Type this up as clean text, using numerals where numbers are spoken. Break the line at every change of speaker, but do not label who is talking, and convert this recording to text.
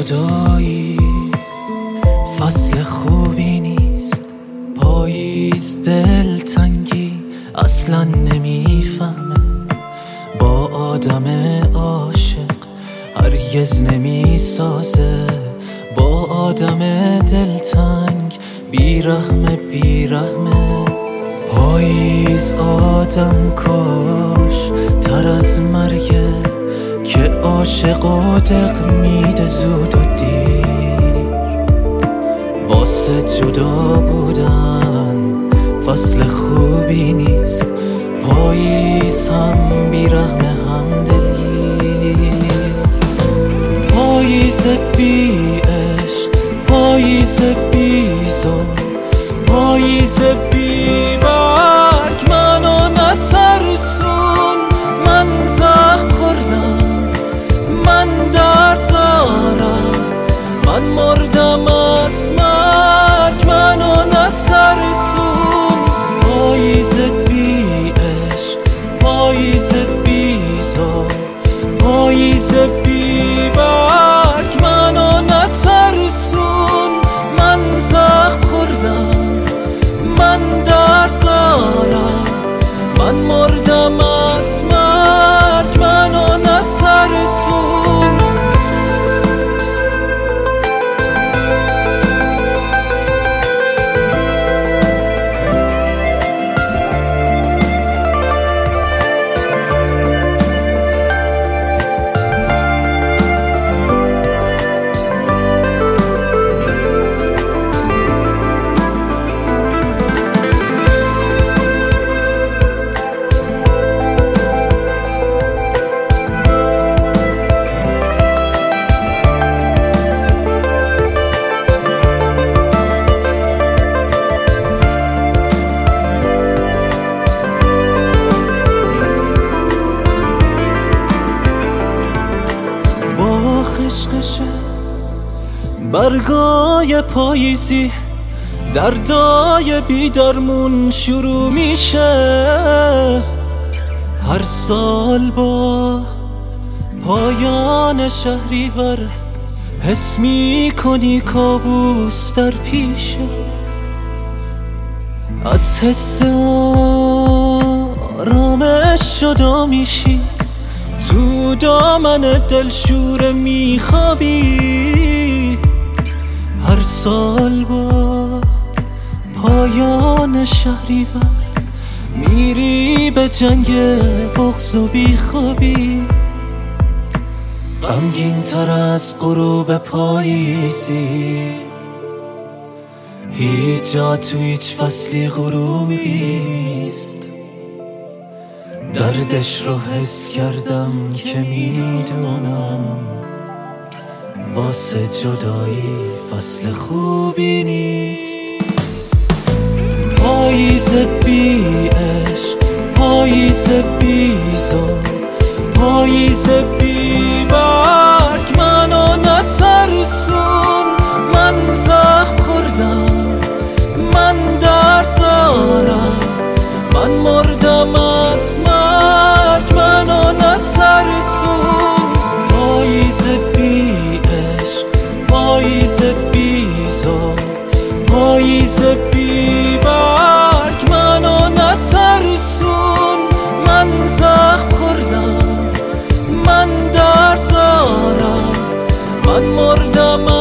جدایی فصل خوبی نیست. پاییز دلتنگی اصلا نمیفهمه، با آدم عاشق هرگز نمیسازه. با آدم دلتنگ بیرحمه بیرحمه. پاییز آدم کاش تر از مرگه، که عاشق و دق میده زود و دیر. واسه جدا بودن فصل خوبی نیست. پاییز هم بیرحمه هم دلگیر. پاییز بی عشق، پاییز بی زور، پاییز بی برگ منو نترسون. من زخم خوردم، من درد دارم، من مردم از مرگ منو نترسون. پاییز بی عشق، پاییز بی زور، پاییز بی برگ منو نترسون. من زخم خوردم، من درد دارم، من مردم از مرگ منو نترسون. خشخشه برگای پاییزی، دردای بیدرمون شروع میشه. هر سال با پایان شهریور حس میکنی کابوس در پیشه. از حس آرامش جدا میشی، تو دامن دلشوره میخوابی. هر سال با پایان شهریور میری به جنگ بغض و بیخوابی. غمگین تر از غروب پاییزی، هیچ جا تو هیچ فصلی غروبی نیست. دردش رو حس کردم که میدونم واسه جدایی فصل خوبی نیست. پاییز بی عشق، پاییز بی زور، پاییز بی برگ منو نترسون. من زخم خوردم، من درد دارم، من مردم از مرگ منو نترسون. پاییز بی عشق، پاییز بی زور، پاییز بی برگ منو نترسون. من زخم خوردم، من درد دارم، من مردم